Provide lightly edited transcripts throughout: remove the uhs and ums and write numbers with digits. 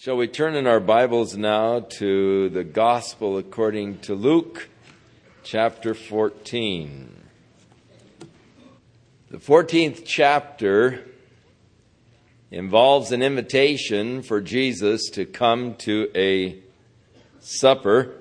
Shall we turn in our Bibles now to the Gospel according to Luke, chapter 14. The 14th chapter involves an invitation for Jesus to come to a supper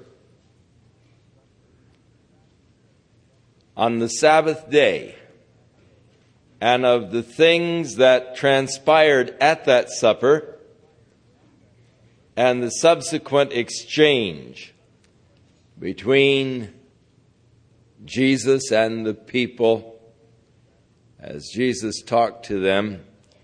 on the Sabbath day. And of the things that transpired at that supper, and the subsequent exchange between Jesus and the people as Jesus talked to them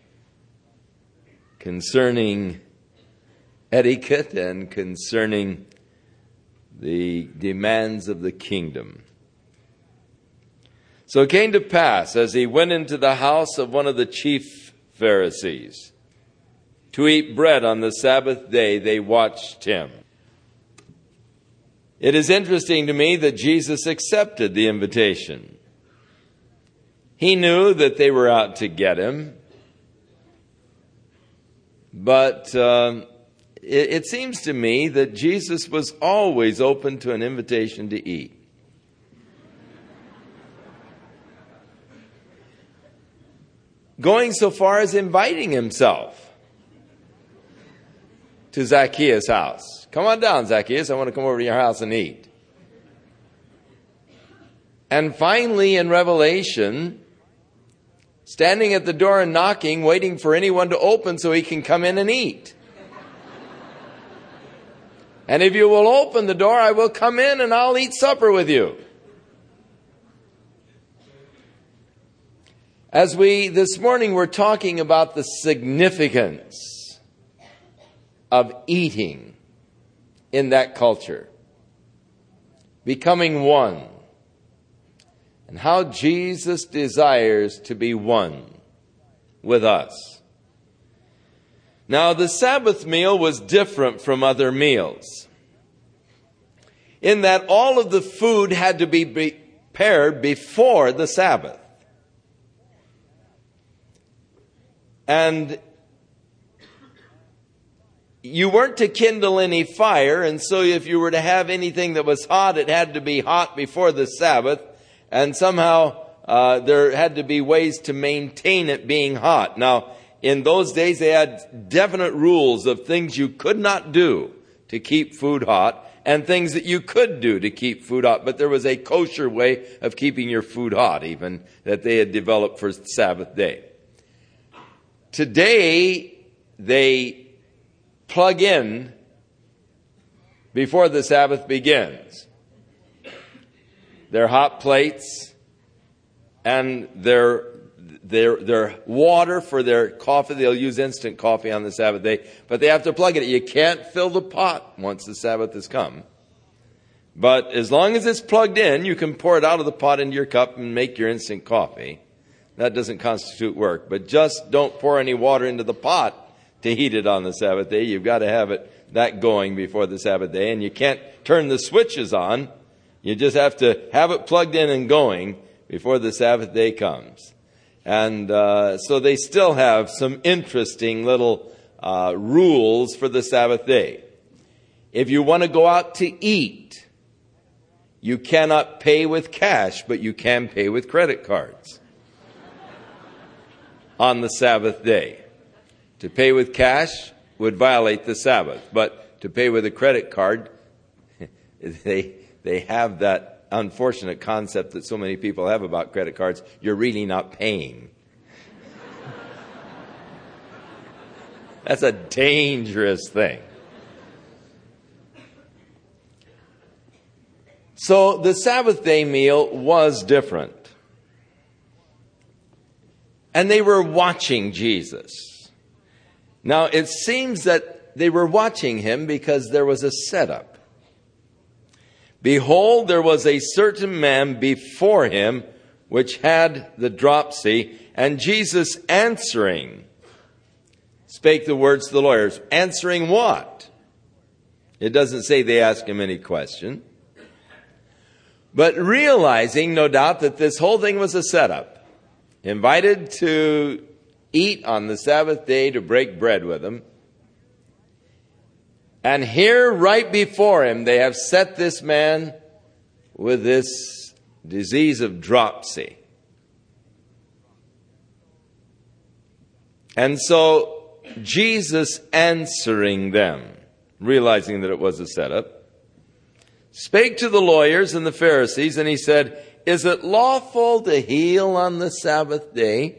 concerning etiquette and concerning the demands of the kingdom. So it came to pass, as he went into the house of one of the chief Pharisees, to eat bread on the Sabbath day, they watched him. It is interesting to me that Jesus accepted the invitation. He knew that they were out to get him, but it seems to me that Jesus was always open to an invitation to eat. Going so far as inviting himself to Zacchaeus' house. Come on down, Zacchaeus. I want to come over to your house and eat. And finally, in Revelation, standing at the door and knocking, waiting for anyone to open so he can come in and eat. And if you will open the door, I will come in and I'll eat supper with you. As this morning, we're talking about the significance of eating in that culture, becoming one, and how Jesus desires to be one with us. Now, the Sabbath meal was different from other meals, in that all of the food had to be prepared before the Sabbath. And you weren't to kindle any fire, and so if you were to have anything that was hot, it had to be hot before the Sabbath, and somehow there had to be ways to maintain it being hot. Now, in those days, they had definite rules of things you could not do to keep food hot, and things that you could do to keep food hot, but there was a kosher way of keeping your food hot, even, that they had developed for Sabbath day. Today, they plug in before the Sabbath begins. Their hot plates and their water for their coffee. They'll use instant coffee on the Sabbath day, but they have to plug it. You can't fill the pot once the Sabbath has come. But as long as it's plugged in, you can pour it out of the pot into your cup and make your instant coffee. That doesn't constitute work, but just don't pour any water into the pot to heat it on the Sabbath day. You've got to have that going before the Sabbath day, and you can't turn the switches on. You just have to have it plugged in and going before the Sabbath day comes. And so they still have some interesting little rules for the Sabbath day. If you want to go out to eat, you cannot pay with cash, but you can pay with credit cards on the Sabbath day. To pay with cash would violate the Sabbath, but to pay with a credit card, they have that unfortunate concept that so many people have about credit cards. You're really not paying. That's a dangerous thing. So the Sabbath day meal was different. And they were watching Jesus. Now, it seems that they were watching him because there was a setup. Behold, there was a certain man before him which had the dropsy, and Jesus answering spake the words to the lawyers. Answering what? It doesn't say they asked him any question. But realizing, no doubt, that this whole thing was a setup. Invited to eat on the Sabbath day to break bread with him. And here, right before him, they have set this man with this disease of dropsy. And so Jesus, answering them, realizing that it was a setup, spake to the lawyers and the Pharisees, and he said, is it lawful to heal on the Sabbath day?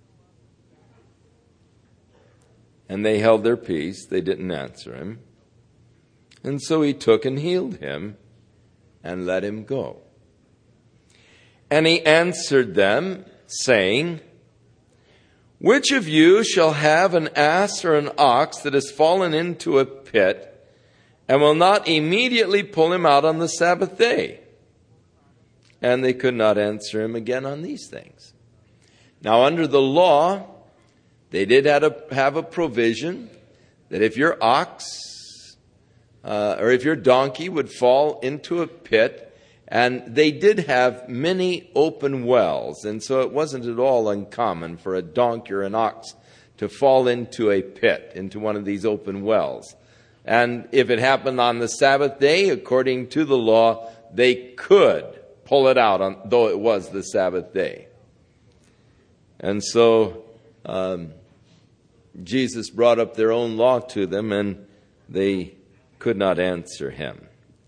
And they held their peace. They didn't answer him. And so he took and healed him and let him go. And he answered them, saying, which of you shall have an ass or an ox that has fallen into a pit, and will not immediately pull him out on the Sabbath day? And they could not answer him again on these things. Now, under the law, they did have a provision that if your ox or if your donkey would fall into a pit, and they did have many open wells, and so it wasn't at all uncommon for a donkey or an ox to fall into a pit, into one of these open wells. And if it happened on the Sabbath day, according to the law, they could pull it out, though it was the Sabbath day. And so Jesus brought up their own law to them, and they could not answer him.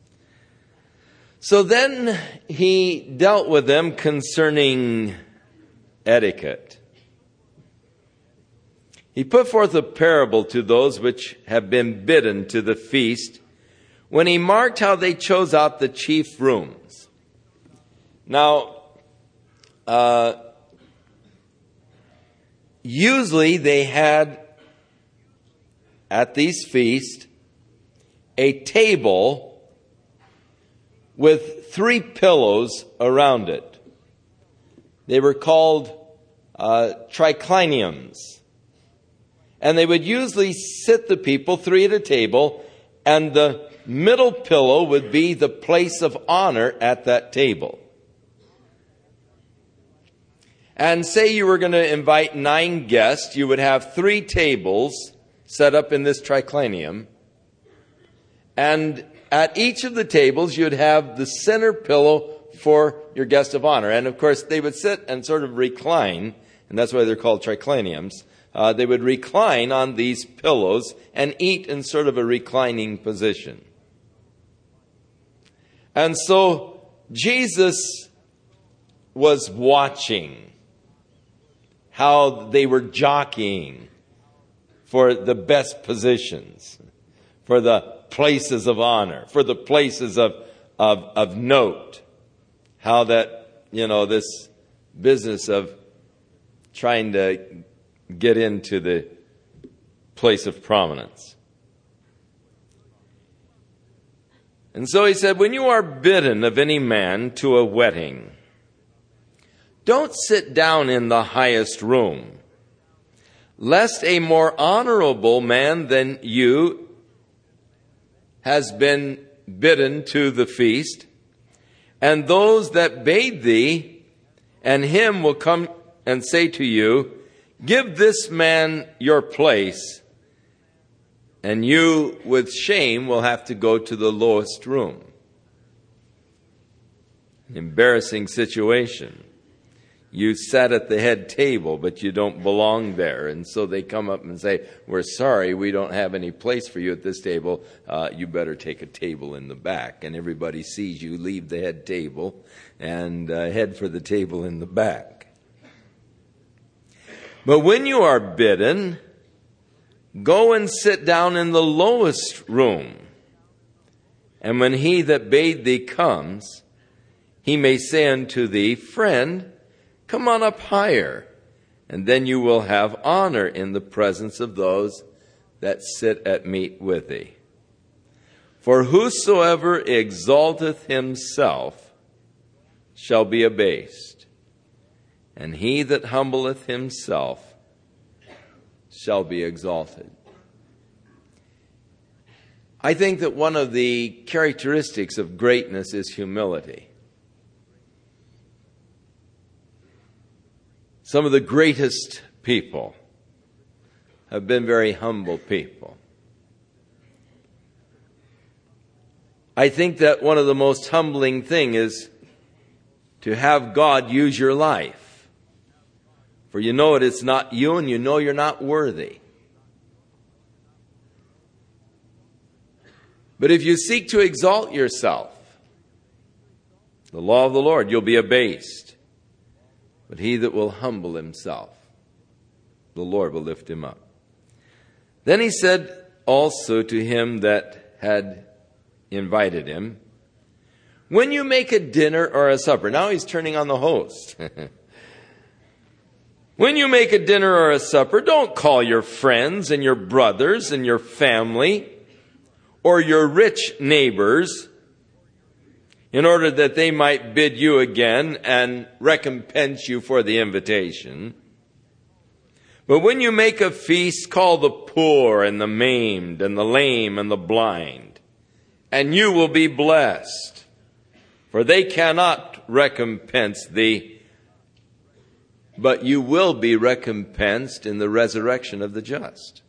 So then he dealt with them concerning etiquette. He put forth a parable to those which have been bidden to the feast, when he marked how they chose out the chief rooms. Now, usually they had at these feasts a table with 3 pillows around it. They were called tricliniums. And they would usually sit the people 3 at a table, and the middle pillow would be the place of honor at that table. And say you were going to invite 9 guests, you would have 3 tables set up in this triclinium. And at each of the tables, you'd have the center pillow for your guest of honor. And of course, they would sit and sort of recline, and that's why they're called tricliniums. They would recline on these pillows and eat in sort of a reclining position. And so Jesus was watching how they were jockeying for the best positions, for the places of honor, for the places of note. How that, this business of trying to get into the place of prominence. And so he said, when you are bidden of any man to a wedding, don't sit down in the highest room, lest a more honorable man than you has been bidden to the feast, and those that bade thee and him will come and say to you, give this man your place, and you with shame will have to go to the lowest room. Embarrassing situation. You sat at the head table, but you don't belong there. And so they come up and say, we're sorry, we don't have any place for you at this table. You better take a table in the back. And everybody sees you leave the head table and head for the table in the back. But when you are bidden, go and sit down in the lowest room. And when he that bade thee comes, he may say unto thee, friend, come on up higher, and then you will have honor in the presence of those that sit at meat with thee. For whosoever exalteth himself shall be abased, and he that humbleth himself shall be exalted. I think that one of the characteristics of greatness is humility. Some of the greatest people have been very humble people. I think that one of the most humbling things is to have God use your life. For you know it's not you, and you know you're not worthy. But if you seek to exalt yourself, the law of the Lord, you'll be abased. But he that will humble himself, the Lord will lift him up. Then he said also to him that had invited him, when you make a dinner or a supper, now he's turning on the host. When you make a dinner or a supper, don't call your friends and your brothers and your family or your rich neighbors in order that they might bid you again and recompense you for the invitation. But when you make a feast, call the poor and the maimed and the lame and the blind, and you will be blessed, for they cannot recompense thee, but you will be recompensed in the resurrection of the just.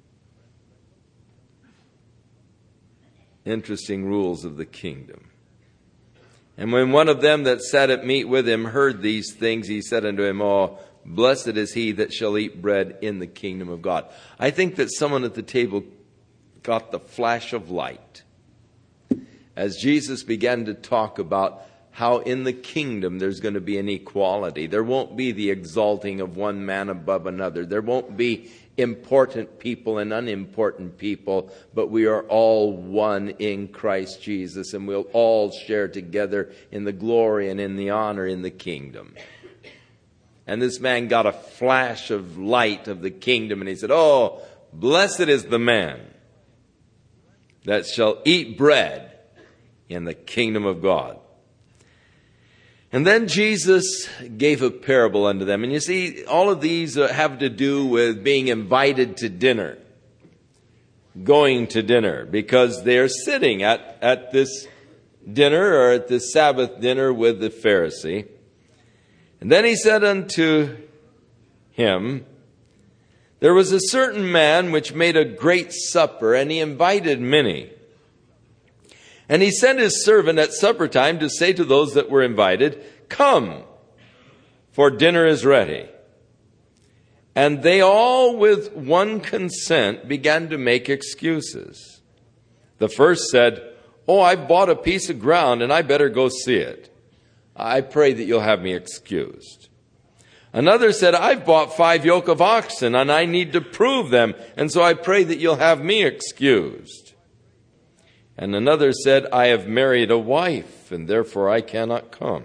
Interesting rules of the kingdom. And when one of them that sat at meat with him heard these things, he said unto him, Oh, blessed is he that shall eat bread in the kingdom of God. I think that someone at the table got the flash of light as Jesus began to talk about how in the kingdom there's going to be an equality. There won't be the exalting of one man above another. There won't be important people and unimportant people, but we are all one in Christ Jesus, and we'll all share together in the glory and in the honor in the kingdom. And this man got a flash of light of the kingdom, and he said, Oh, blessed is the man that shall eat bread in the kingdom of God. And then Jesus gave a parable unto them. And you see, all of these have to do with being invited to dinner, going to dinner, because they're sitting at this dinner or at this Sabbath dinner with the Pharisee. And then he said unto him, There was a certain man which made a great supper, and he invited many. And he sent his servant at supper time to say to those that were invited, Come, for dinner is ready. And they all with one consent began to make excuses. The first said, Oh, I bought a piece of ground and I better go see it. I pray that you'll have me excused. Another said, I've bought 5 yoke of oxen and I need to prove them, and so I pray that you'll have me excused. And another said, I have married a wife, and therefore I cannot come.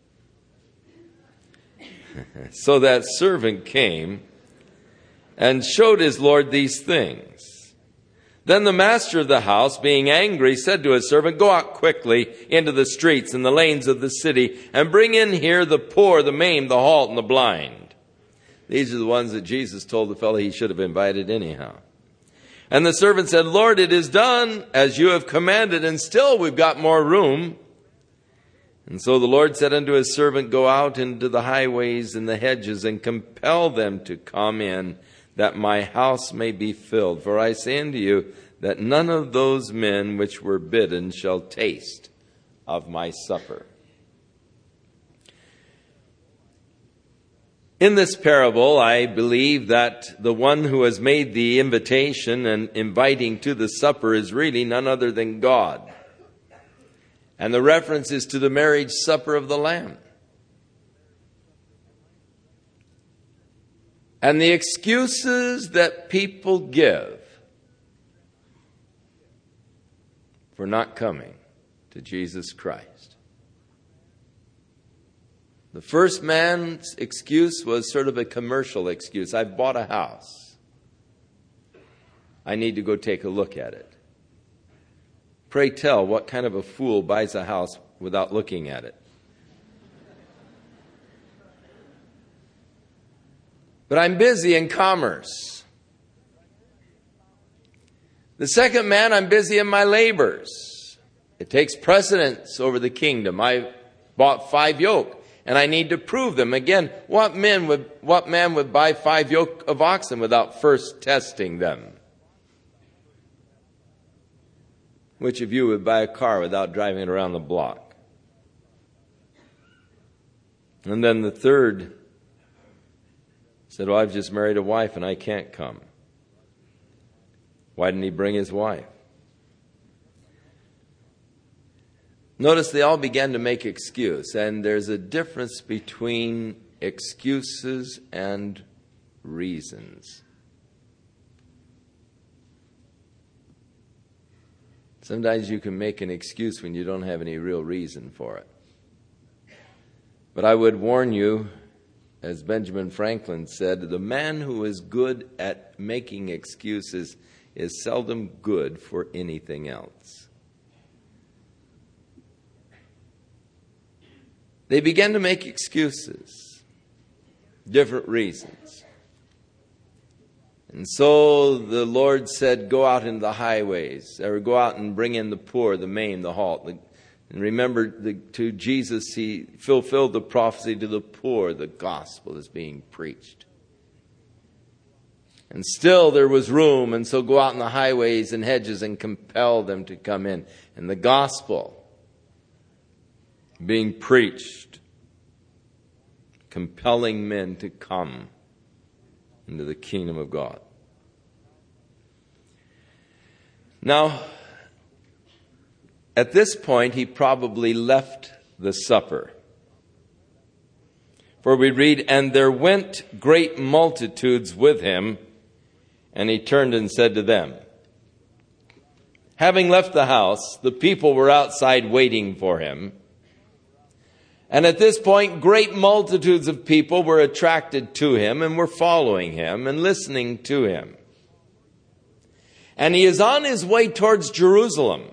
So that servant came and showed his Lord these things. Then the master of the house, being angry, said to his servant, Go out quickly into the streets and the lanes of the city, and bring in here the poor, the maimed, the halt, and the blind. These are the ones that Jesus told the fellow he should have invited anyhow. And the servant said, Lord, it is done as you have commanded, and still we've got more room. And so the Lord said unto his servant, Go out into the highways and the hedges, and compel them to come in, that my house may be filled. For I say unto you, that none of those men which were bidden shall taste of my supper. In this parable, I believe that the one who has made the invitation and inviting to the supper is really none other than God. And the reference is to the marriage supper of the Lamb. And the excuses that people give for not coming to Jesus Christ. The first man's excuse was sort of a commercial excuse. I've bought a house. I need to go take a look at it. Pray tell, what kind of a fool buys a house without looking at it? But I'm busy in commerce. The second man, I'm busy in my labors. It takes precedence over the kingdom. I bought 5 yoke. And I need to prove them. Again, what man would buy 5 yoke of oxen without first testing them? Which of you would buy a car without driving it around the block? And then the third said, well, I've just married a wife and I can't come. Why didn't he bring his wife? Notice they all began to make excuse, and there's a difference between excuses and reasons. Sometimes you can make an excuse when you don't have any real reason for it. But I would warn you, as Benjamin Franklin said, the man who is good at making excuses is seldom good for anything else. They began to make excuses, different reasons. And so the Lord said, go out into the highways, or go out and bring in the poor, the maimed, the halt. And remember, to Jesus, he fulfilled the prophecy to the poor. The gospel is being preached. And still there was room, and so go out in the highways and hedges and compel them to come in. And the gospel being preached, compelling men to come into the kingdom of God. Now, at this point, he probably left the supper. For we read, and there went great multitudes with him, and he turned and said to them. Having left the house, the people were outside waiting for him. And at this point, great multitudes of people were attracted to him and were following him and listening to him. And he is on his way towards Jerusalem.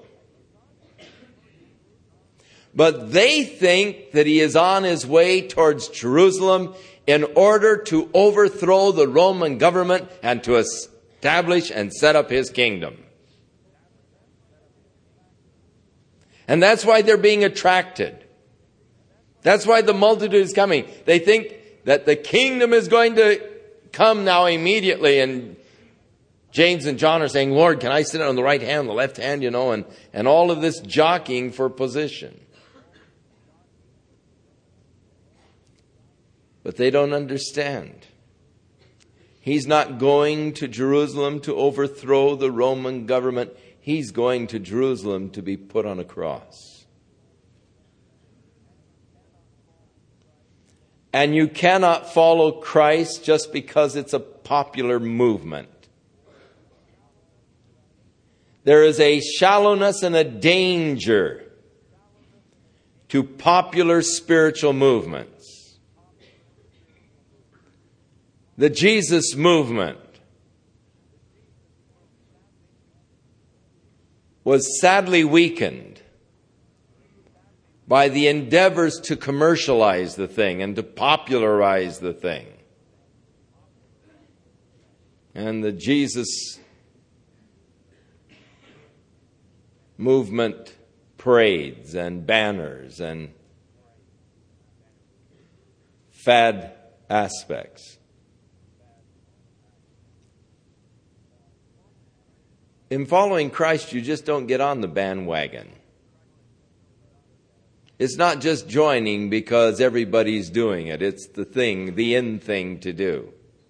But they think that he is on his way towards Jerusalem in order to overthrow the Roman government and to establish and set up his kingdom. And that's why they're being attracted. That's why the multitude is coming. They think that the kingdom is going to come now immediately. And James and John are saying, Lord, can I sit on the right hand, the left hand, and all of this jockeying for position. But they don't understand. He's not going to Jerusalem to overthrow the Roman government. He's going to Jerusalem to be put on a cross. And you cannot follow Christ just because it's a popular movement. There is a shallowness and a danger to popular spiritual movements. The Jesus movement was sadly weakened by the endeavors to commercialize the thing and to popularize the thing. And the Jesus movement parades and banners and fad aspects. In following Christ, you just don't get on the bandwagon. It's not just joining because everybody's doing it. It's the thing, the in thing to do.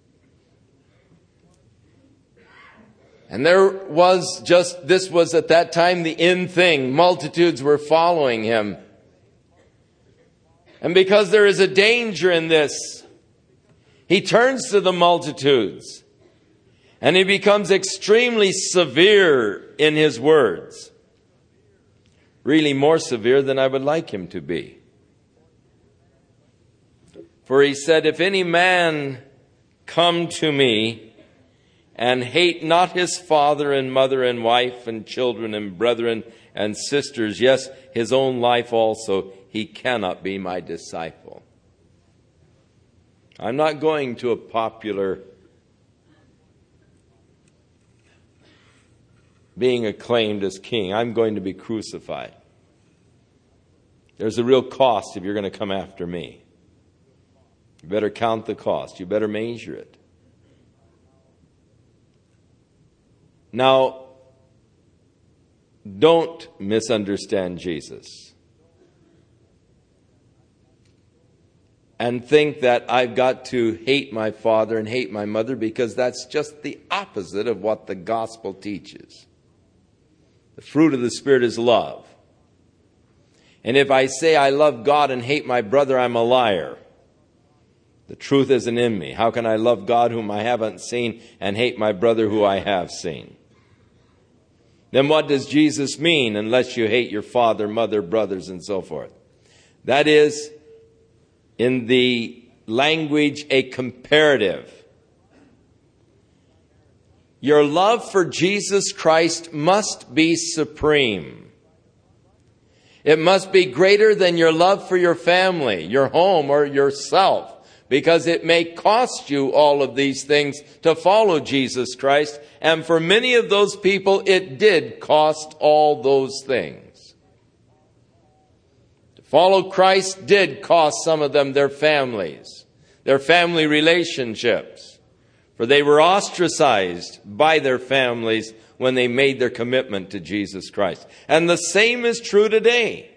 And this was at that time the in thing. Multitudes were following him. And because there is a danger in this, he turns to the multitudes and he becomes extremely severe in his words. Really more severe than I would like him to be. For he said, if any man come to me and hate not his father and mother and wife and children and brethren and sisters, yes, his own life also, he cannot be my disciple. I'm not going to a popular being acclaimed as king. I'm going to be crucified. There's a real cost if you're going to come after me. You better count the cost. You better measure it. Now, don't misunderstand Jesus and think that I've got to hate my father and hate my mother, because that's just the opposite of what the gospel teaches. The fruit of the Spirit is love. And if I say I love God and hate my brother, I'm a liar. The truth isn't in me. How can I love God whom I haven't seen and hate my brother who I have seen? Then what does Jesus mean unless you hate your father, mother, brothers, and so forth? That is, in the language, a comparative. Your love for Jesus Christ must be supreme. It must be greater than your love for your family, your home, or yourself, because it may cost you all of these things to follow Jesus Christ. And for many of those people, it did cost all those things. Follow Christ did cost some of them their families, their family relationships, for they were ostracized by their families when they made their commitment to Jesus Christ. And the same is true today.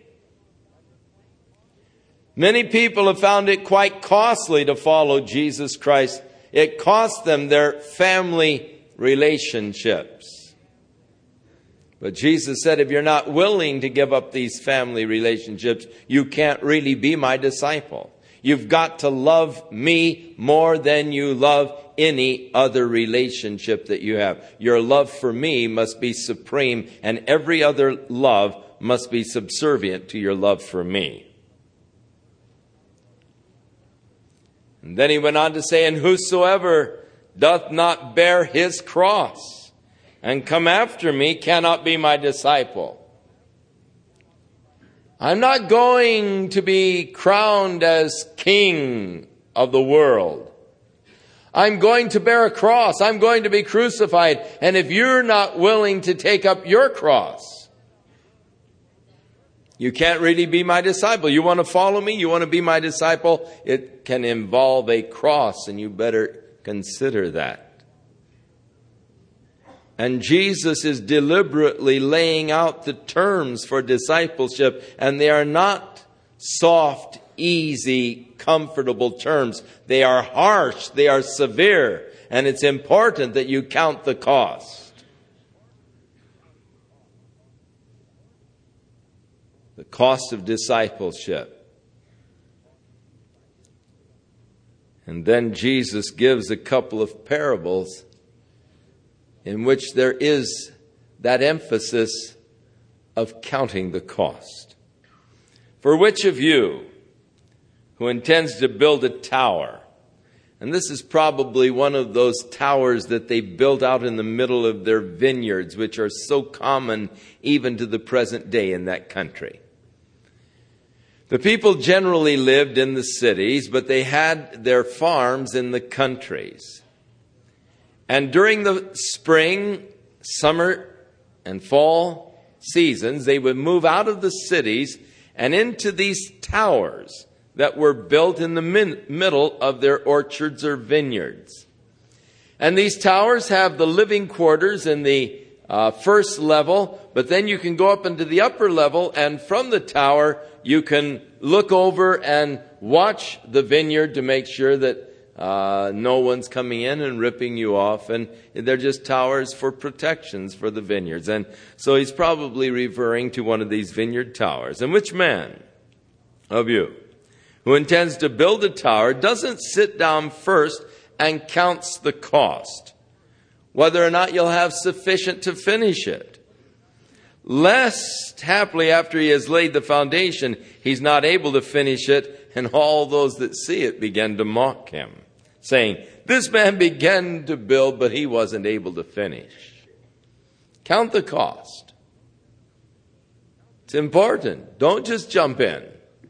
Many people have found it quite costly to follow Jesus Christ. It cost them their family relationships. But Jesus said, if you're not willing to give up these family relationships, you can't really be my disciple. You've got to love me more than you love any other relationship that you have. Your love for me must be supreme, and every other love must be subservient to your love for me. And then he went on to say, and whosoever doth not bear his cross and come after me cannot be my disciple. I'm not going to be crowned as king of the world. I'm going to bear a cross. I'm going to be crucified. And if you're not willing to take up your cross, you can't really be my disciple. You want to follow me? You want to be my disciple? It can involve a cross, and you better consider that. And Jesus is deliberately laying out the terms for discipleship, and they are not soft, easy, comfortable terms. They are harsh, they are severe, and it's important that you count the cost. The cost of discipleship. And then Jesus gives a couple of parables in which there is that emphasis of counting the cost. For which of you who intends to build a tower, and this is probably one of those towers that they built out in the middle of their vineyards, which are so common even to the present day in that country. The people generally lived in the cities, but they had their farms in the countries. And during the spring, summer, and fall seasons, they would move out of the cities and into these towers that were built in the middle of their orchards or vineyards. And these towers have the living quarters in the first level, but then you can go up into the upper level, and from the tower you can look over and watch the vineyard to make sure that no one's coming in and ripping you off. And they're just towers for protections for the vineyards. And so he's probably referring to one of these vineyard towers. And which man of you who intends to build a tower doesn't sit down first and counts the cost, whether or not you'll have sufficient to finish it? Lest, happily, after he has laid the foundation, he's not able to finish it, and all those that see it begin to mock him, saying, this man began to build, but he wasn't able to finish. Count the cost. It's important. Don't just jump in.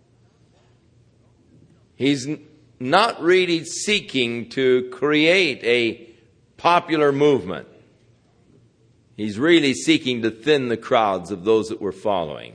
He's not really seeking to create a popular movement. He's really seeking to thin the crowds of those that were following.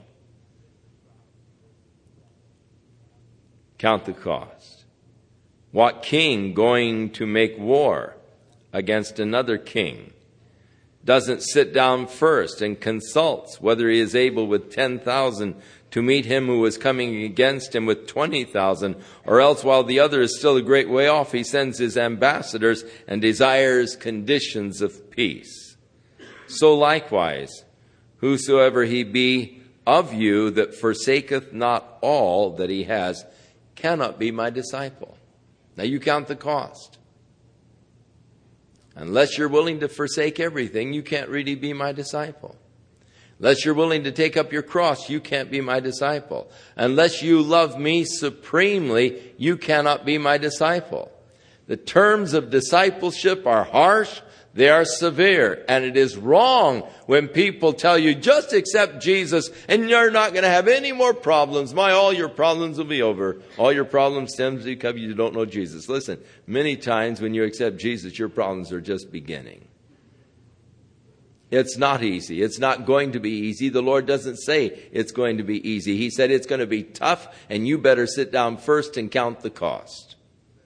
Count the cost. What king going to make war against another king doesn't sit down first and consults whether he is able with 10,000 to meet him who is coming against him with 20,000, or else while the other is still a great way off, he sends his ambassadors and desires conditions of peace. So likewise, whosoever he be of you that forsaketh not all that he has cannot be my disciple. Now you count the cost. Unless you're willing to forsake everything, you can't really be my disciple. Unless you're willing to take up your cross, you can't be my disciple. Unless you love me supremely, you cannot be my disciple. The terms of discipleship are harsh, they are severe, and it is wrong when people tell you, just accept Jesus and you're not going to have any more problems. All your problems will be over. All your problems stems because you don't know Jesus. Listen, many times when you accept Jesus, your problems are just beginning. It's not easy. It's not going to be easy. The Lord doesn't say it's going to be easy. He said it's going to be tough, and you better sit down first and count the cost.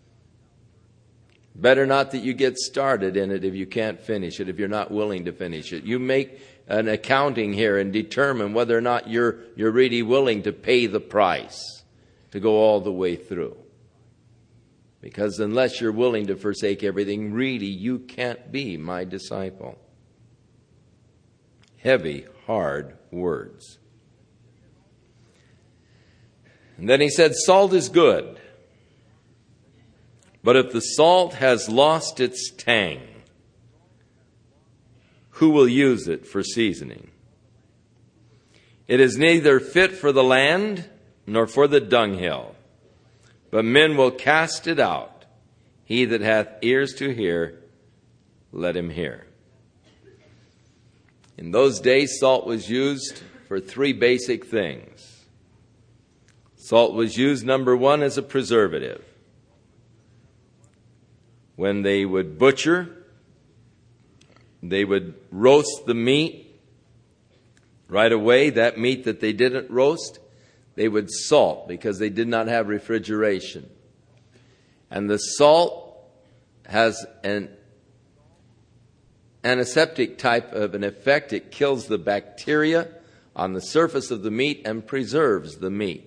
Better not that you get started in it if you can't finish it, if you're not willing to finish it. You make an accounting here and determine whether or not you're really willing to pay the price to go all the way through. Because unless you're willing to forsake everything, really you can't be my disciple. Heavy, hard words. And then he said, salt is good. But if the salt has lost its tang, who will use it for seasoning? It is neither fit for the land nor for the dunghill, but men will cast it out. He that hath ears to hear, let him hear. In those days, salt was used for three basic things. Salt was used, number one, as a preservative. When they would butcher, they would roast the meat right away. That meat that they didn't roast, they would salt because they did not have refrigeration. And the salt has an antiseptic type of an effect. It kills the bacteria on the surface of the meat and preserves the meat.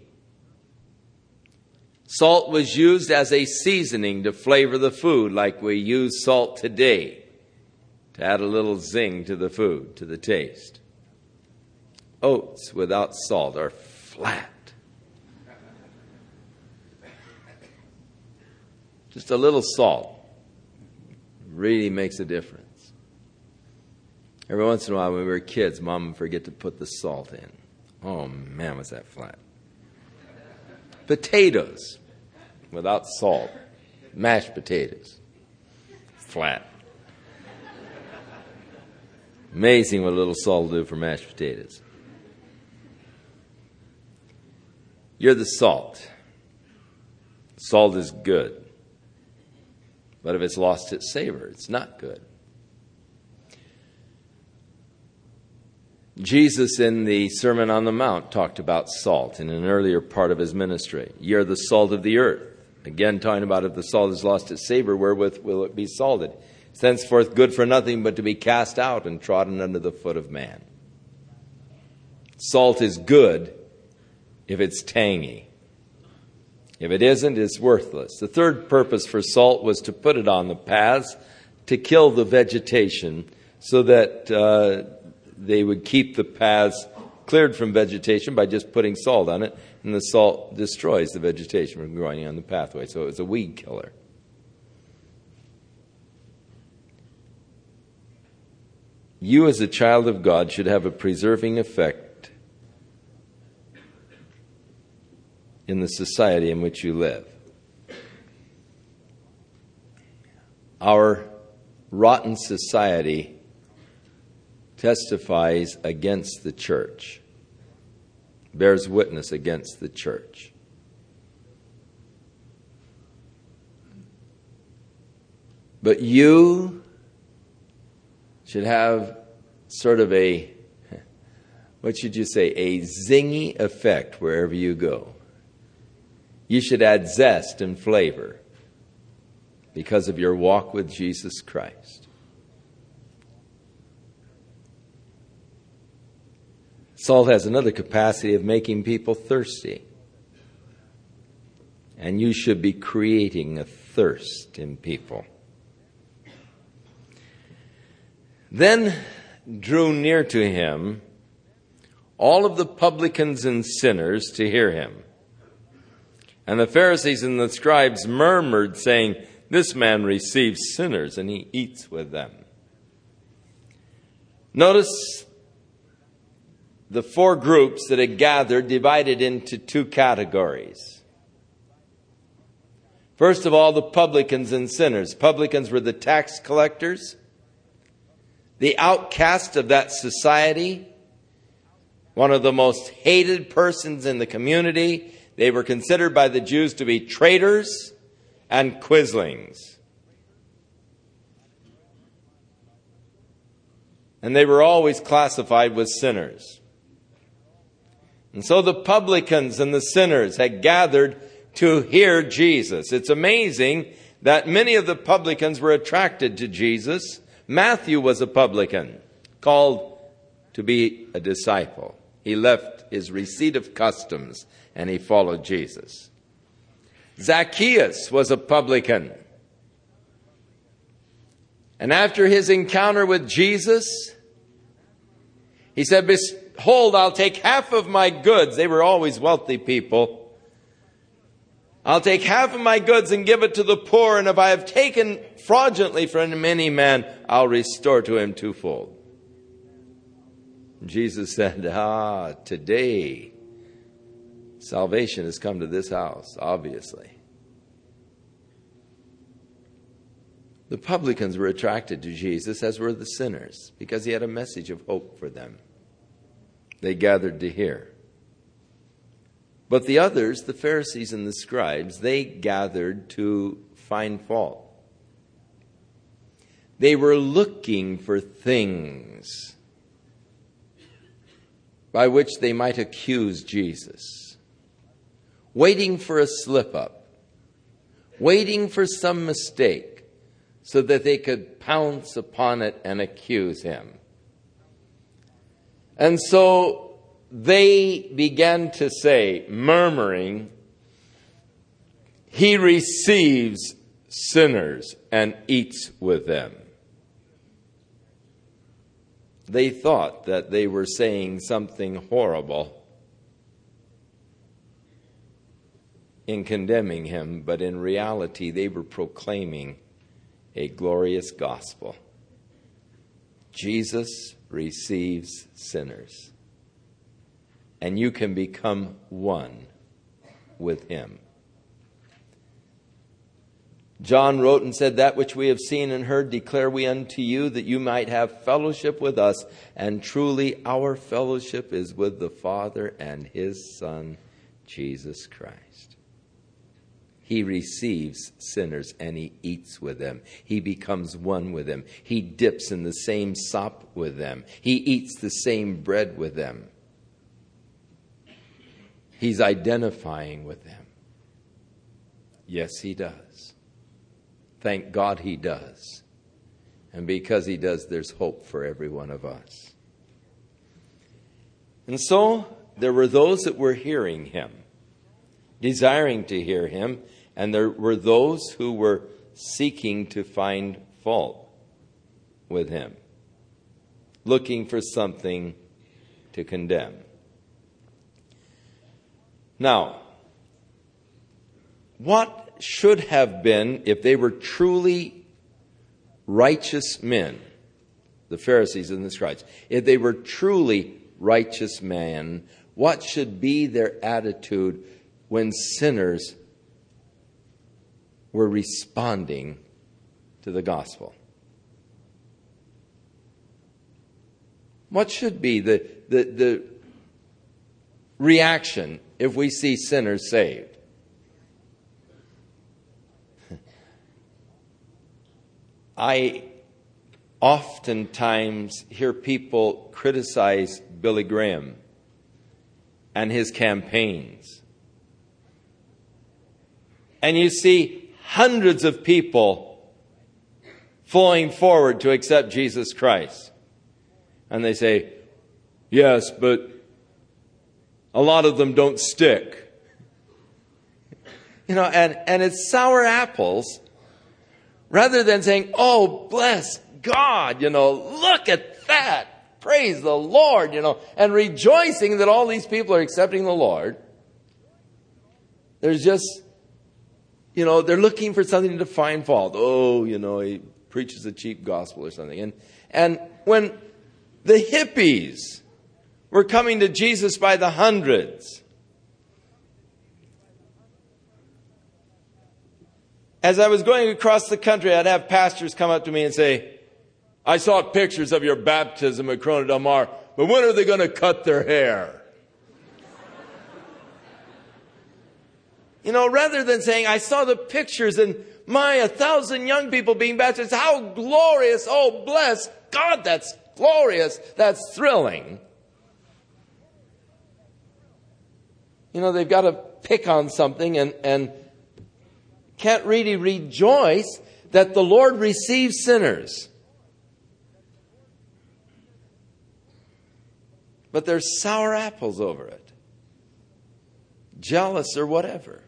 Salt was used as a seasoning to flavor the food, like we use salt today to add a little zing to the food, to the taste. Oats without salt are flat. Just a little salt really makes a difference. Every once in a while when we were kids, Mom would forget to put the salt in. Oh man, was that flat. Potatoes without salt. Mashed potatoes. Flat. Amazing what a little salt will do for mashed potatoes. You're the salt. Salt is good. But if it's lost its savor, it's not good. Jesus in the Sermon on the Mount talked about salt in an earlier part of his ministry. Ye are the salt of the earth. Again, talking about if the salt has lost its savor, wherewith will it be salted? Thenceforth good for nothing but to be cast out and trodden under the foot of man. Salt is good if it's tangy. If it isn't, it's worthless. The third purpose for salt was to put it on the paths, to kill the vegetation, so that they would keep the paths cleared from vegetation by just putting salt on it, and the salt destroys the vegetation from growing on the pathway. So it was a weed killer. You as a child of God should have a preserving effect in the society in which you live. Our rotten society testifies against the church, bears witness against the church. But you should have sort of a, what should you say, a zingy effect wherever you go. You should add zest and flavor because of your walk with Jesus Christ. Salt has another capacity of making people thirsty. And you should be creating a thirst in people. Then drew near to him all of the publicans and sinners to hear him. And the Pharisees and the scribes murmured, saying, "This man receives sinners, and he eats with them." Notice the four groups that had gathered divided into two categories. First of all, the publicans and sinners. Publicans were the tax collectors, the outcast of that society, one of the most hated persons in the community. They were considered by the Jews to be traitors and quislings. And they were always classified with sinners. And so the publicans and the sinners had gathered to hear Jesus. It's amazing that many of the publicans were attracted to Jesus. Matthew was a publican, called to be a disciple. He left his receipt of customs and he followed Jesus. Zacchaeus was a publican. And after his encounter with Jesus, he said, "Behold, I'll take half of my goods." They were always wealthy people. "I'll take half of my goods and give it to the poor, and if I have taken fraudulently from any man, I'll restore to him twofold." Jesus said, today salvation has come to this house, obviously. The publicans were attracted to Jesus, as were the sinners, because he had a message of hope for them. They gathered to hear. But the others, the Pharisees and the scribes, they gathered to find fault. They were looking for things by which they might accuse Jesus, waiting for a slip-up, waiting for some mistake so that they could pounce upon it and accuse him. And so they began to say, murmuring, "He receives sinners and eats with them." They thought that they were saying something horrible in condemning him, but in reality they were proclaiming a glorious gospel. Jesus receives sinners, and you can become one with him. John wrote and said, "That which we have seen and heard declare we unto you, that you might have fellowship with us. And truly our fellowship is with the Father and his Son, Jesus Christ." He receives sinners and he eats with them. He becomes one with them. He dips in the same sop with them. He eats the same bread with them. He's identifying with them. Yes, he does. Thank God he does. And because he does, there's hope for every one of us. And so there were those that were hearing him, desiring to hear him, and there were those who were seeking to find fault with him, looking for something to condemn. Now, what should have been, if they were truly righteous men, the Pharisees and the scribes, if they were truly righteous men, what should be their attitude when sinners were responding to the gospel? What should be the reaction if we see sinners saved? I oftentimes hear people criticize Billy Graham and his campaigns. And you see hundreds of people flowing forward to accept Jesus Christ. And they say, "Yes, but A lot of them don't stick. And it's sour apples. Rather than saying, oh, bless God, look at that. Praise the Lord, and rejoicing that all these people are accepting the Lord. There's just, they're looking for something to find fault. Oh, he preaches a cheap gospel or something. And when the hippies were coming to Jesus by the hundreds, as I was going across the country, I'd have pastors come up to me and say, I saw pictures of your baptism at Corona del Mar, but when are they going to cut their hair? Rather than saying, I saw the pictures and 1,000 young people being baptized. How glorious. Oh, bless God. That's glorious. That's thrilling. They've got to pick on something and can't really rejoice that the Lord receives sinners. But there's sour apples over it. Jealous or whatever.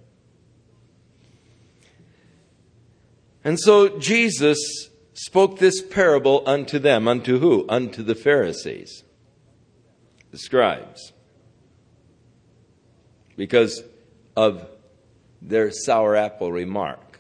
And so Jesus spoke this parable unto them. Unto who? Unto the Pharisees, the scribes, because of their sour apple remark.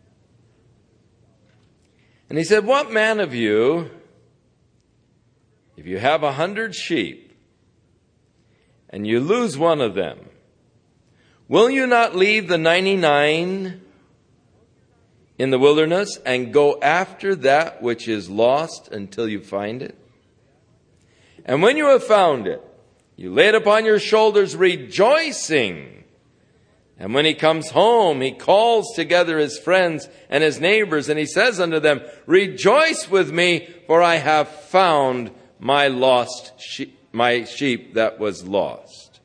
And he said, what man of you, if you have 100 sheep, and you lose one of them, will you not leave the 99 in the wilderness and go after that which is lost until you find it? And when you have found it, you lay it upon your shoulders rejoicing. And when he comes home, he calls together his friends and his neighbors, and he says unto them, rejoice with me, for I have found my my sheep that was lost.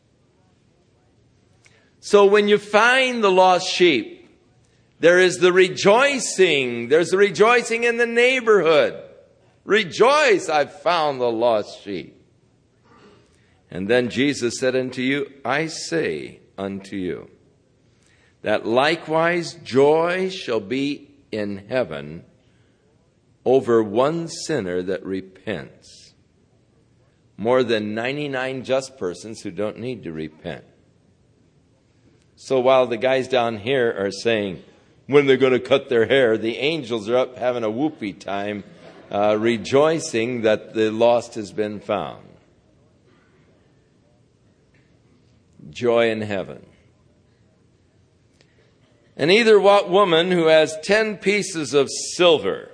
So when you find the lost sheep, there is the rejoicing. There's the rejoicing in the neighborhood. Rejoice, I've found the lost sheep. And then Jesus said unto you, I say unto you, that likewise joy shall be in heaven over one sinner that repents, more than 99 just persons who don't need to repent. So while the guys down here are saying, when they're going to cut their hair, the angels are up having a whoopee time, rejoicing that the lost has been found. Joy in heaven. And either what woman who has 10 pieces of silver,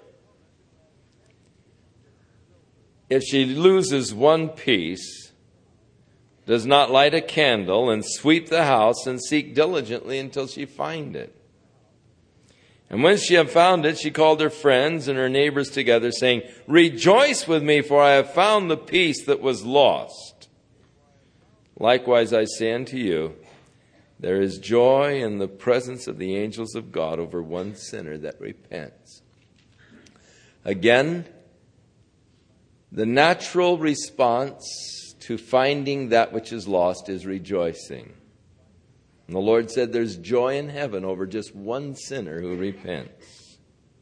if she loses one piece, does not light a candle and sweep the house and seek diligently until she find it. And when she had found it, she called her friends and her neighbors together, saying, rejoice with me, for I have found the piece that was lost. Likewise I say unto you, there is joy in the presence of the angels of God over one sinner that repents. Again, the natural response to finding that which is lost is rejoicing. And the Lord said there's joy in heaven over just one sinner who repents.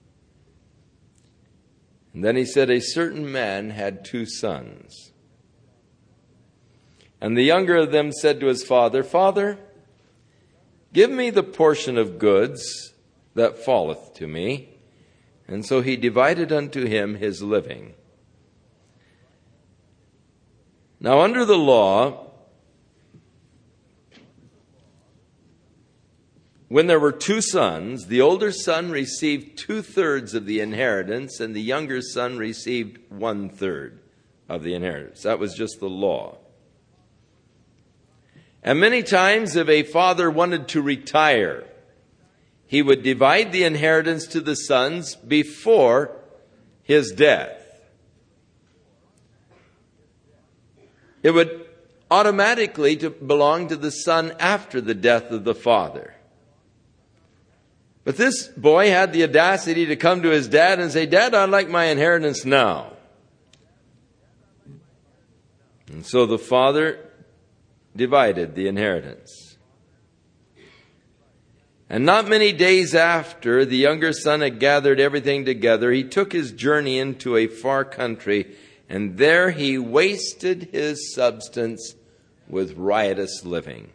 And then he said a certain man had 2 sons. And the younger of them said to his father, Father, give me the portion of goods that falleth to me. And so he divided unto him his living. Now under the law, when there were 2 sons, the older son received 2/3 of the inheritance, and the younger son received 1/3 of the inheritance. That was just the law. And many times if a father wanted to retire, he would divide the inheritance to the sons before his death. It would automatically belong to the son after the death of the father. But this boy had the audacity to come to his dad and say, Dad, I'd like my inheritance now. And so the father divided the inheritance. And not many days after the younger son had gathered everything together, he took his journey into a far country, and there he wasted his substance with riotous living.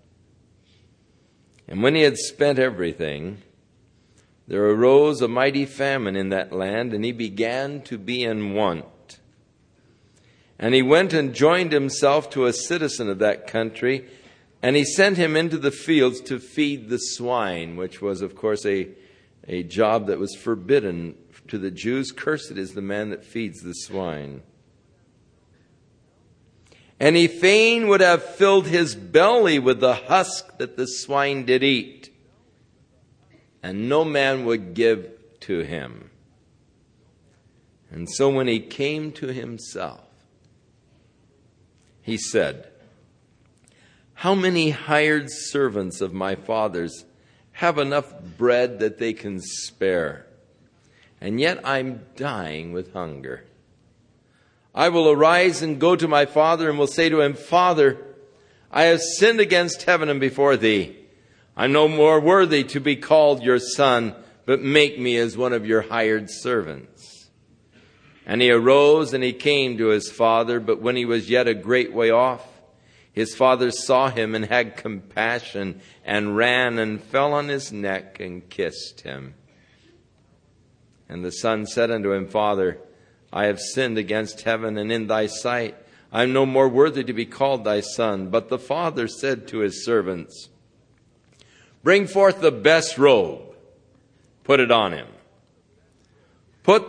And when he had spent everything, there arose a mighty famine in that land, and he began to be in want. And he went and joined himself to a citizen of that country, and he sent him into the fields to feed the swine, which was, of course, a job that was forbidden to the Jews. Cursed is the man that feeds the swine. And he fain would have filled his belly with the husk that the swine did eat, and no man would give to him. And so when he came to himself, he said, "How many hired servants of my father's have enough bread that they can spare, and yet I'm dying with hunger. I will arise and go to my father and will say to him, 'Father, I have sinned against heaven and before thee. I'm no more worthy to be called your son, but make me as one of your hired servants.' And he arose and he came to his father, but when he was yet a great way off, his father saw him and had compassion and ran and fell on his neck and kissed him. And the son said unto him, 'Father, I have sinned against heaven and in thy sight. I am no more worthy to be called thy son.' But the father said to his servants, 'Bring forth the best robe, put it on him. Put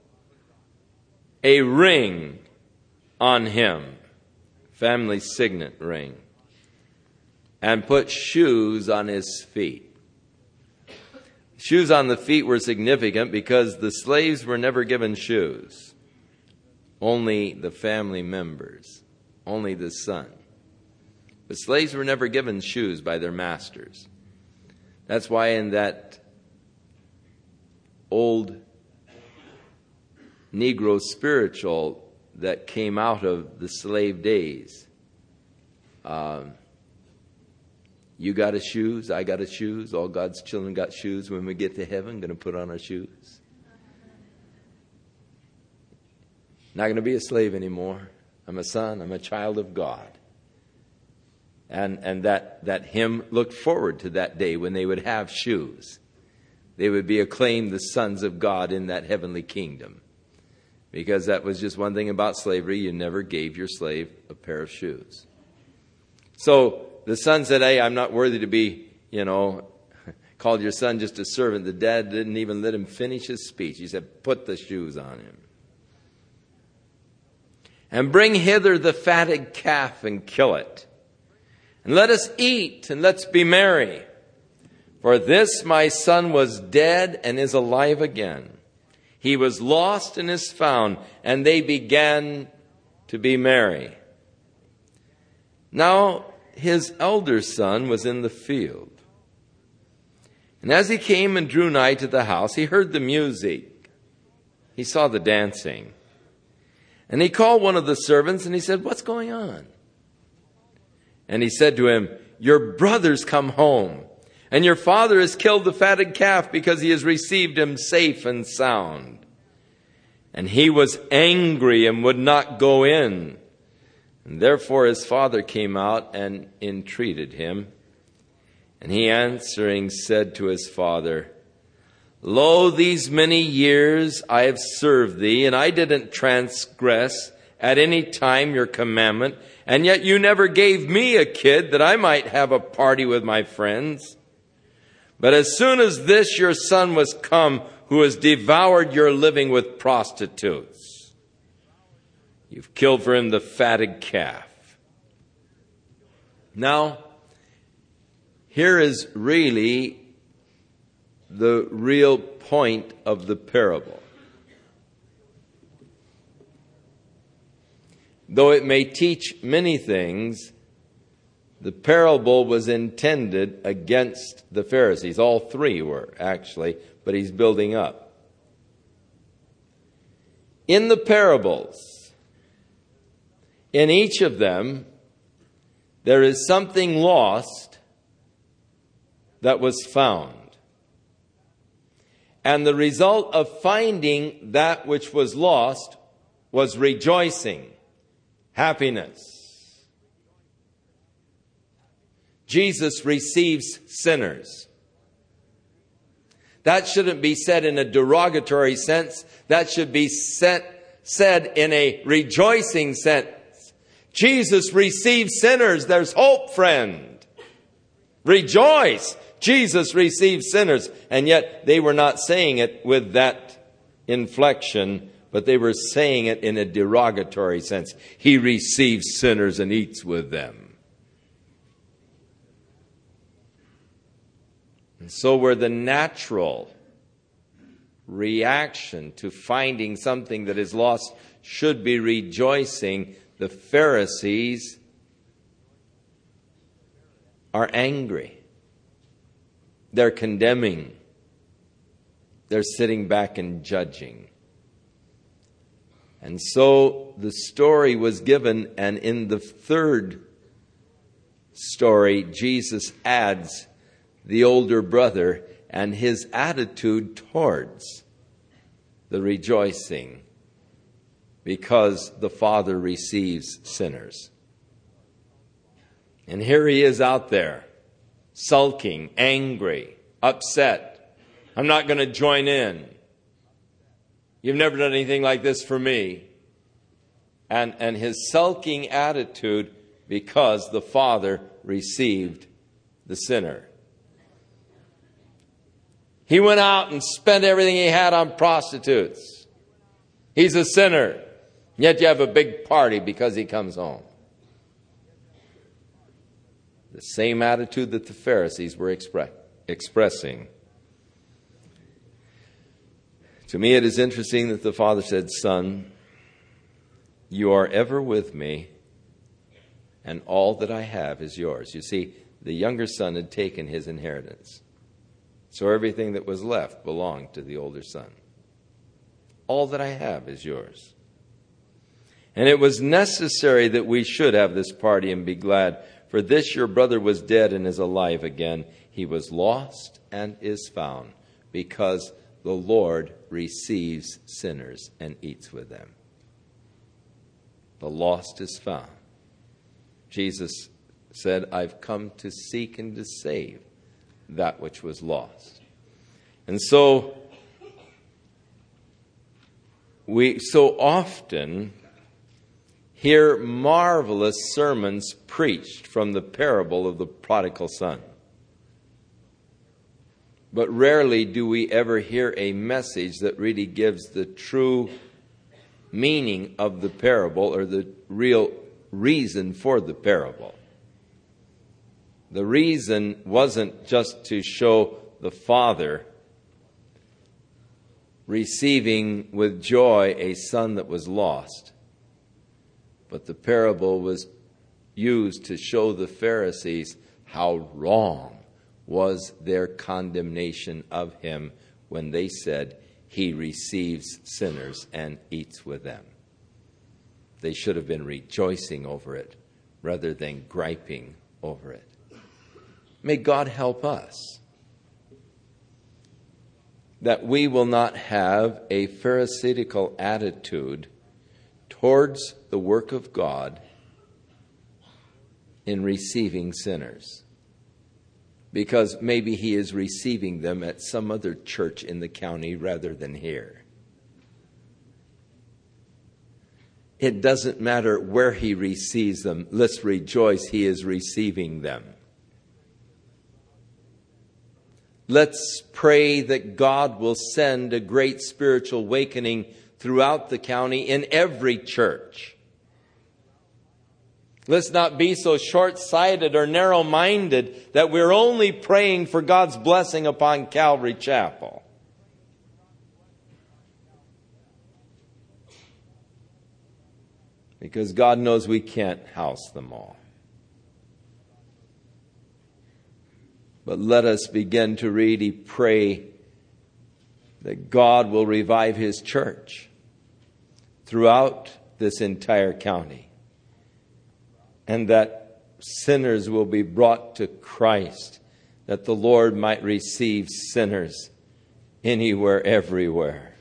a ring on him,'" family signet ring, "'and put shoes on his feet.'" Shoes on the feet were significant because the slaves were never given shoes. Only the family members, only the son. The slaves were never given shoes by their masters. That's why in that old Negro spiritual that came out of the slave days, you got a shoes, I got a shoes, all God's children got shoes. When we get to heaven, going to put on our shoes. Not going to be a slave anymore. I'm a son, I'm a child of God. And that hymn looked forward to that day when they would have shoes. They would be acclaimed the sons of God in that heavenly kingdom. Because that was just one thing about slavery. You never gave your slave a pair of shoes. So the son said, "Hey, I'm not worthy to be, called your son, just a servant." The dad didn't even let him finish his speech. He said, "Put the shoes on him. And bring hither the fatted calf and kill it. And let us eat and let's be merry. For this my son was dead and is alive again. He was lost and is found." And they began to be merry. Now his elder son was in the field. And as he came and drew nigh to the house, he heard the music. He saw the dancing. And he called one of the servants and he said, "What's going on?" And he said to him, "Your brother's come home, and your father has killed the fatted calf because he has received him safe and sound." And he was angry and would not go in. And therefore his father came out and entreated him. And he answering said to his father, "Lo, these many years I have served thee, and I didn't transgress at any time your commandment, and yet you never gave me a kid that I might have a party with my friends. But as soon as this your son was come, who has devoured your living with prostitutes, you've killed for him the fatted calf." Now, here is really the real point of the parable. Though it may teach many things, the parable was intended against the Pharisees. All three were, actually, but he's building up. In the parables, in each of them, There is something lost that was found. And the result of finding that which was lost was rejoicing, happiness. Jesus receives sinners. That shouldn't be said in a derogatory sense. That should be said in a rejoicing sense. Jesus receives sinners. There's hope, friend. Rejoice. Jesus receives sinners. And yet they were not saying it with that inflection, but they were saying it in a derogatory sense. He receives sinners and eats with them. And so where the natural reaction to finding something that is lost should be rejoicing, the Pharisees are angry. They're condemning. They're sitting back and judging. And so the story was given, and in the third story, Jesus adds the older brother and his attitude towards the rejoicing, because the Father receives sinners. And here he is out there, sulking, angry, upset. I'm not going to join in. You've never done anything like this for me. And his sulking attitude because the Father received the sinner. He went out and spent everything he had on prostitutes. He's a sinner. Yet you have a big party because he comes home. The same attitude that the Pharisees were expressing. To me, it is interesting that the Father said, "Son, you are ever with me, and all that I have is yours." You see, the younger son had taken his inheritance. So everything that was left belonged to the older son. All that I have is yours. And it was necessary that we should have this party and be glad. For this your brother was dead and is alive again. He was lost and is found, because the Lord receives sinners and eats with them. The lost is found. Jesus said, "I've come to seek and to save that which was lost." And so we so often hear marvelous sermons preached from the parable of the prodigal son. But rarely do we ever hear a message that really gives the true meaning of the parable, or the real reason for the parable. The reason wasn't just to show the father receiving with joy a son that was lost, but the parable was used to show the Pharisees how wrong was their condemnation of him when they said, "He receives sinners and eats with them." They should have been rejoicing over it rather than griping over it. May God help us that we will not have a pharisaical attitude towards the work of God in receiving sinners, because maybe he is receiving them at some other church in the county rather than here. It doesn't matter where he receives them. Let's rejoice he is receiving them. Let's pray that God will send a great spiritual awakening throughout the county in every church. Let's not be so short-sighted or narrow-minded that we're only praying for God's blessing upon Calvary Chapel. Because God knows we can't house them all. But let us begin to really pray that God will revive his church throughout this entire county, and that sinners will be brought to Christ, that the Lord might receive sinners anywhere, everywhere.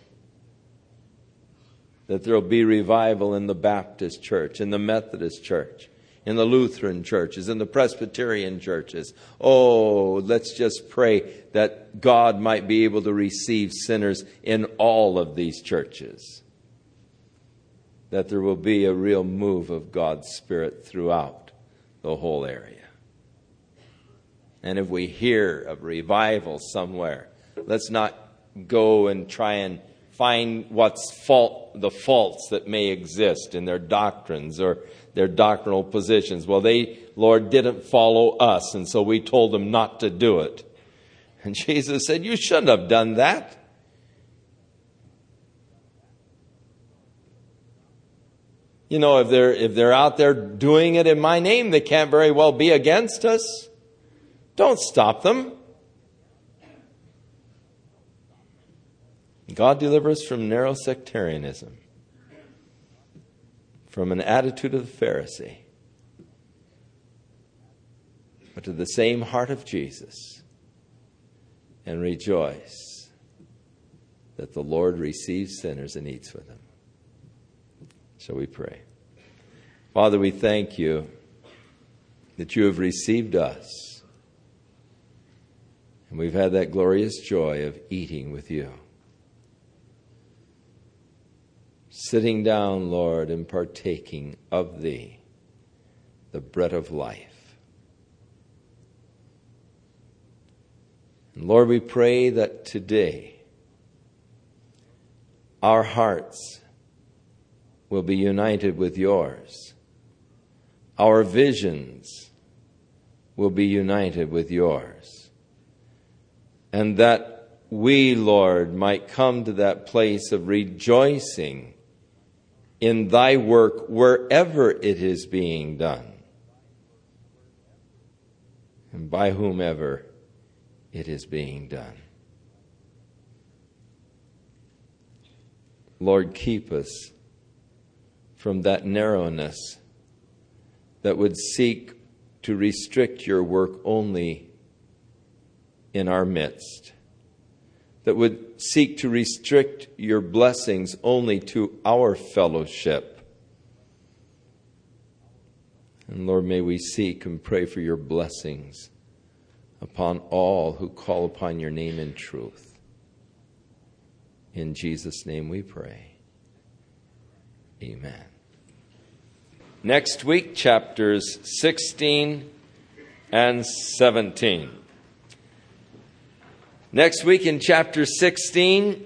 That there will be revival in the Baptist church, in the Methodist church, in the Lutheran churches, in the Presbyterian churches. Oh, let's just pray that God might be able to receive sinners in all of these churches. That there will be a real move of God's Spirit throughout the whole area. And if we hear of revival somewhere, let's not go and try and find the faults that may exist in their doctrines or their doctrinal positions. Well, they, Lord, didn't follow us, and so we told them not to do it. And Jesus said, you shouldn't have done that. You know, if they're out there doing it in my name, they can't very well be against us. Don't stop them. God deliver us from narrow sectarianism, from an attitude of the Pharisee, but to the same heart of Jesus, and rejoice that the Lord receives sinners and eats with them. Shall we pray? Father, we thank you that you have received us, and we've had that glorious joy of eating with you. Sitting down, Lord, and partaking of thee, the bread of life. And Lord, we pray that today our hearts will be united with yours. Our visions will be united with yours. And that we, Lord, might come to that place of rejoicing in thy work wherever it is being done, and by whomever it is being done. Lord, keep us from that narrowness that would seek to restrict your work only in our midst, that would seek to restrict your blessings only to our fellowship. And Lord, may we seek and pray for your blessings upon all who call upon your name in truth. In Jesus' name we pray. Amen. Next week, chapters 16 and 17. Next week in chapter 16,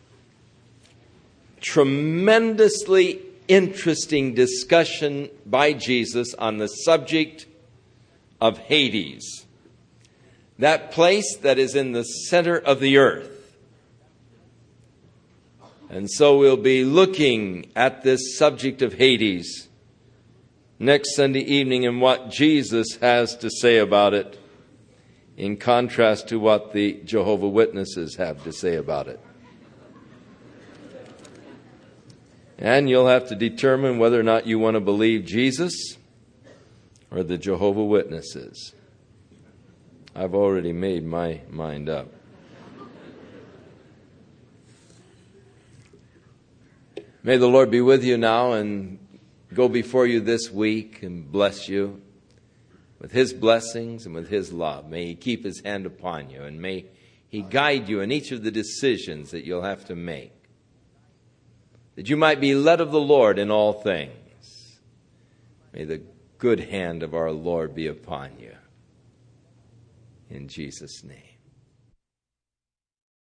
tremendously interesting discussion by Jesus on the subject of Hades, that place that is in the center of the earth. And so we'll be looking at this subject of Hades next Sunday evening and what Jesus has to say about it, in contrast to what the Jehovah's Witnesses have to say about it. And you'll have to determine whether or not you want to believe Jesus or the Jehovah's Witnesses. I've already made my mind up. May the Lord be with you now and go before you this week and bless you with his blessings and with his love. May he keep his hand upon you, and may he guide you in each of the decisions that you'll have to make, that you might be led of the Lord in all things. May the good hand of our Lord be upon you. In Jesus' name.